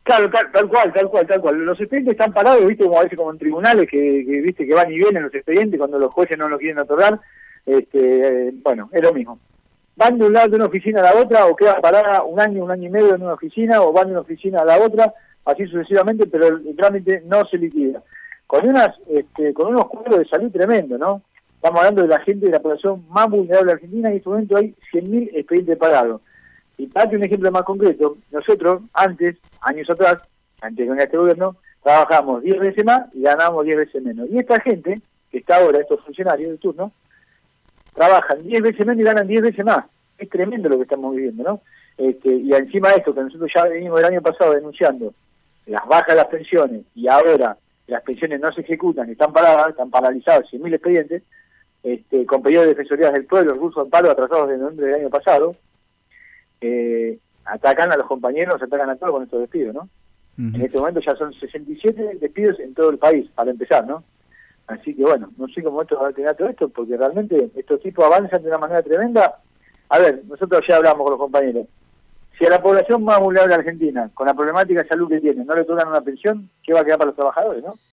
Claro, tal cual. Los expedientes están parados, viste, como a veces como en tribunales, viste que van y vienen los expedientes cuando los jueces no los quieren otorgar. Bueno, es lo mismo. Van de un lado de una oficina a la otra, o quedan parada un año y medio en una oficina, o van de una oficina a la otra, así sucesivamente, pero el trámite no se liquida. Con unos cuadros de salud tremendo, ¿no? Estamos hablando de la gente de la población más vulnerable de Argentina, y en este momento hay 100.000 expedientes parados. Y para darte un ejemplo más concreto, nosotros antes, años atrás, antes de venir a este gobierno, trabajamos 10 veces más y ganábamos 10 veces menos. Y esta gente, que está ahora, estos funcionarios de turno, trabajan 10 veces menos y ganan 10 veces más. Es tremendo lo que estamos viviendo, ¿no? Y encima de esto, que nosotros ya venimos el año pasado denunciando las bajas de las pensiones, y ahora las pensiones no se ejecutan, están paradas, están paralizados 100.000 expedientes, con pedidos de defensorías del pueblo, recursos de amparo atrasados de noviembre del año pasado, atacan a los compañeros, atacan a todos con estos despidos, ¿no? En este momento ya son 67 despidos en todo el país, para empezar, ¿no? Así que bueno, no sé cómo esto va a tener todo esto, porque realmente estos tipos avanzan de una manera tremenda. A ver, nosotros ya hablamos con los compañeros. Si a la población más vulnerable de Argentina, con la problemática de salud que tiene, no le tocan una pensión, ¿qué va a quedar para los trabajadores, no?